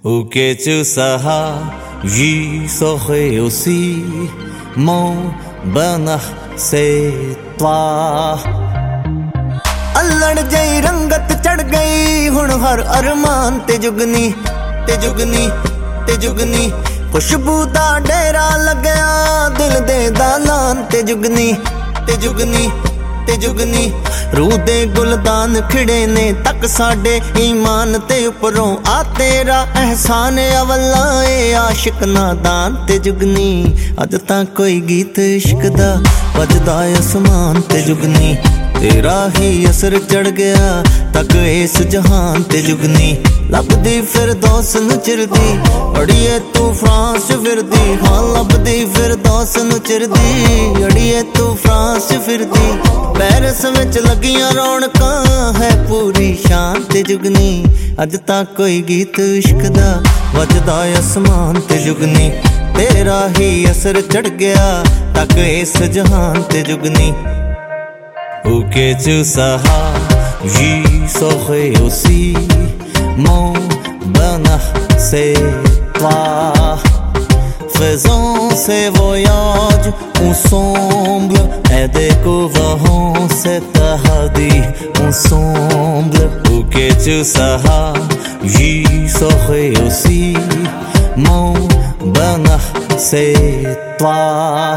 O que tu seras, j'y serai aussi. Mon bonheur, c'est toi. अल्लड़ जई रंगत चढ़ गई हुण हर अरमान ते जुगनी ते जुगनी ते जुगनी खुशबू दा डेरा लगया दिल दे दालान ते जुगनी ते जुगनी ते जुगनी रूह दे गुलदान खिड़े ने तक साडे ईमान ते उपरों आ तेरा एहसान अवला ए आशिक नादान ते जुगनी अज तां कोई गीत इश्क दा वजदा आसमान ते जुगनी तेरा ही असर चढ़ गया तक इस जहान ते जुगनी लभदी फिरदौस नूं चिरदी अड़िए तू फ्रांस फिरदी हाँ लभदी फिरदौस नूं चिरदी अड़िए तू फ्रांस फिरदी पैरिस विच लगियां रौनकां है पूरी शान ते जुगनी अज तां कोई गीत इश्क दा वजदा आसमान ते जुगनी तेरा ही असर चढ़ गया तक इस जहान ते जुगनी O que tu seras, j'y serai aussi. Mon bonheur, c'est toi. Faisons ces voyages ensemble et découvrons cet paradis ensemble. O que tu seras, j'y serai aussi. Mon bonheur, c'est toi.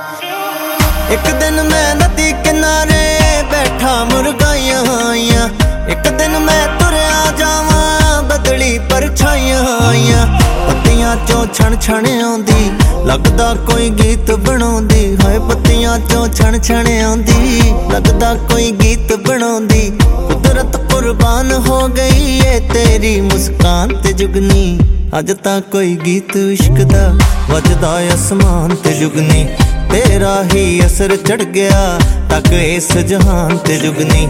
एक दिन मैं नदी किनारे बैठा मुर्गाइयां आइयां एक दिन मैं तुरया जावां बदली परछाइयां आइयां पत्तियां चों छण छण आउंदी लगदा कोई गीत बनाउंदी हाय पत्तियां चों छण छण आउंदी लगदा कोई गीत बनाउंदी कुदरत कुर्बान हो गई है तेरी मुस्कान ते जुगनी अज तां कोई गीत इश्क दा वजदा आसमान ते जुगनी तेरा ही असर चढ़ गया तक इस जहान ते जुगनी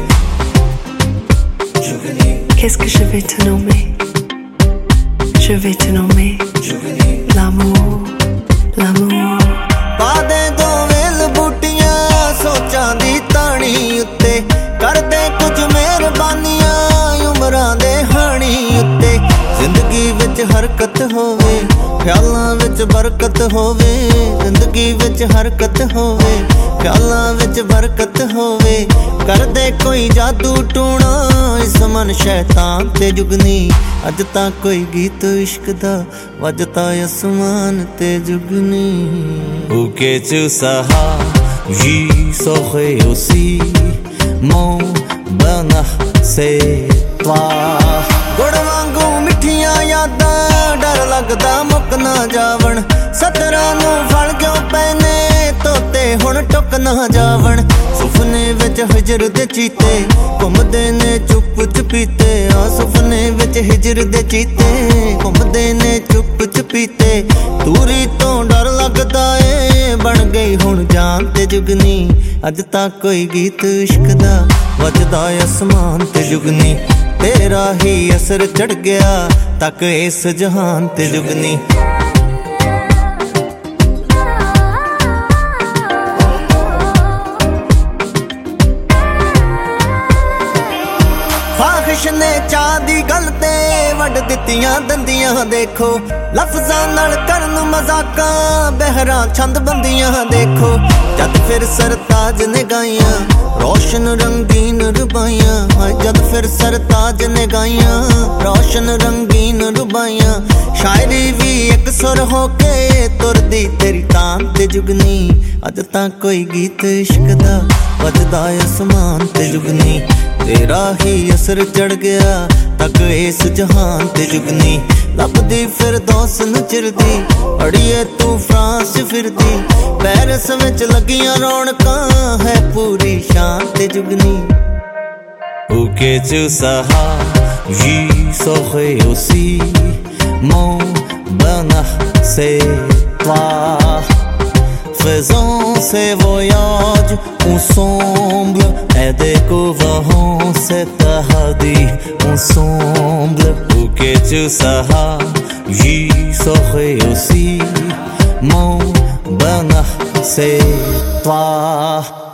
Qu'est-ce que je vais te nommer? Je vais te nommer l'amour, l'amour. पादे दो वेल बूटियां सोचां दी ताणी उत्ते करदे कुछ मेहरबानियां उमरां दे हाणी उत्ते जिंदगी विच हरकत होवे ख्यालां विच बरकत होवे जिंदगी विच हरकत होवे ख्यालां विच बरकत होवे करदे कोई जादू टूणा इस मन शैतान ते जुगनी अज तां कोई गीत इश्क दा वजदा आसमान ते जुगनी O que tu seras, j'y serai aussi. Mon bonheur, c'est toi. गुड़ वांगू मिठियां यादां डर लगदा मुक ना जावण सतरां नूं फल क्यों पैने तोते हुण टुक ना जावण सुपने विच हिजर दे चीते घुमदे ने चुप चपीते आ सुपने विच हिजर दे चीते घुमदे ने चुप चपीते दूरी तो डर लगदा ए बन गई हुण जान ते जुगनी अज तां कोई गीत इश्क दा वजदा आसमान ते जुगनी तेरा ही असर चढ़ गया तक इस जहान ते जुगनी ख्वाहिश ने चाह दी गल ते वड दित्तियां दंदियां देखो लफ्जां नाल करन मजाकां बहरा छंद बंदियां देखो जद फिर सरताज ने गाइयां रोशन रंगीन रुबाइयां जद फिर सरताज ने गाइयां रोशन रंगीन रुबाइयां शायरी भी एक सुर होके तुरदी तेरी तान ते जुगनी अज तां कोई गीत इश्क दा वजदा आसमान ते जुगनी तेरा ही असर चढ़ गया तक इस जहान ते जुगनी लभदी फिरदौस नूं चिरदी अड़िए तू फ्रांस फिरदी पैरिस विच लगियां रौनकां है पूरी शान ते जुगनी O que tu seras, j'y serai aussi. Mon bonheur, c'est toi. Faisons ces voyages ensemble et découvrons cet paradis ensemble. O que tu seras, j'y serai aussi. Mon bonheur, c'est toi.